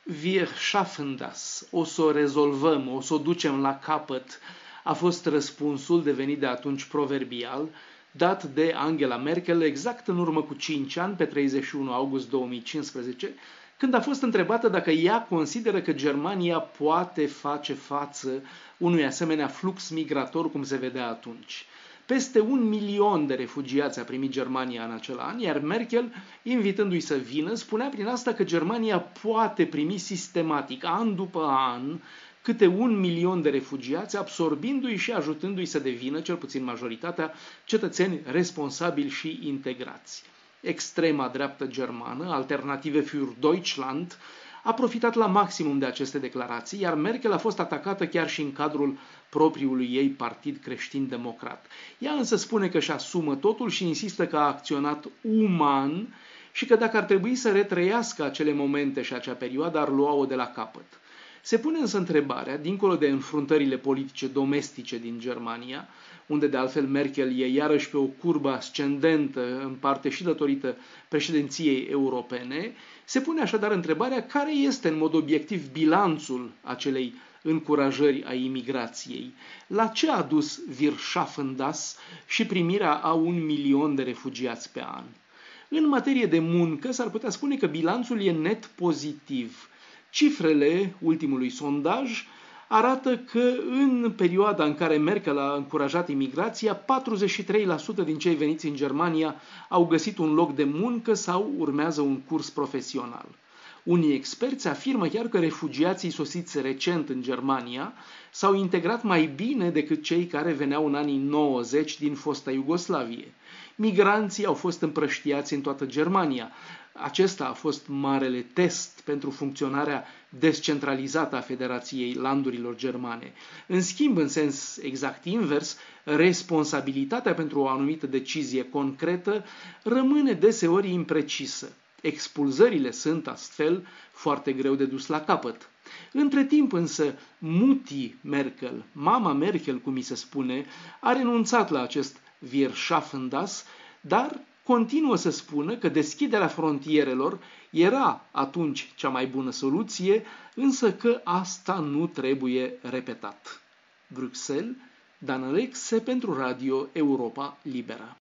Wir schaffen das, o să o rezolvăm, o să o ducem la capăt, a fost răspunsul devenit de atunci proverbial, dat de Angela Merkel exact în urmă cu 5 ani, pe 31 august 2015, când a fost întrebată dacă ea consideră că Germania poate face față unui asemenea flux migrator cum se vedea atunci. Peste 1 milion de refugiați a primit Germania în acel an, iar Merkel, invitându-i să vină, spunea prin asta că Germania poate primi sistematic, an după an, câte 1 milion de refugiați, absorbindu-i și ajutându-i să devină, cel puțin majoritatea, cetățeni responsabili și integrați. Extrema dreaptă germană, Alternative für Deutschland, a profitat la maximum de aceste declarații, iar Merkel a fost atacată chiar și în cadrul propriului ei partid creștin-democrat. Ea însă spune că își asumă totul și insistă că a acționat uman și că dacă ar trebui să retrăiască acele momente și acea perioadă, ar lua-o de la capăt. Se pune însă întrebarea, dincolo de înfruntările politice domestice din Germania, unde de altfel Merkel e iarăși pe o curbă ascendentă, în parte și datorită președinției europene, se pune așadar întrebarea care este în mod obiectiv bilanțul acelei încurajări a imigrației. La ce a dus Wir schaffen das și primirea a 1 milion de refugiați pe an? În materie de muncă s-ar putea spune că bilanțul e net pozitiv. Cifrele ultimului sondaj arată că în perioada în care Merkel a încurajat imigrația, 43% din cei veniți în Germania au găsit un loc de muncă sau urmează un curs profesional. Unii experți afirmă chiar că refugiații sosiți recent în Germania s-au integrat mai bine decât cei care veneau în anii 90 din fosta Iugoslavie. Migranții au fost împrăștiați în toată Germania. Acesta a fost marele test pentru funcționarea descentralizată a Federației Landurilor Germane. În schimb, în sens exact invers, responsabilitatea pentru o anumită decizie concretă rămâne deseori imprecisă. Expulzările sunt astfel foarte greu de dus la capăt. Între timp însă, Mutti Merkel, mama Merkel, cum mi se spune, a renunțat la acest Wir schaffen das, dar continuă să spună că deschiderea frontierelor era atunci cea mai bună soluție, însă că asta nu trebuie repetat. Bruxelles, Dan Alexe pentru Radio Europa Liberă.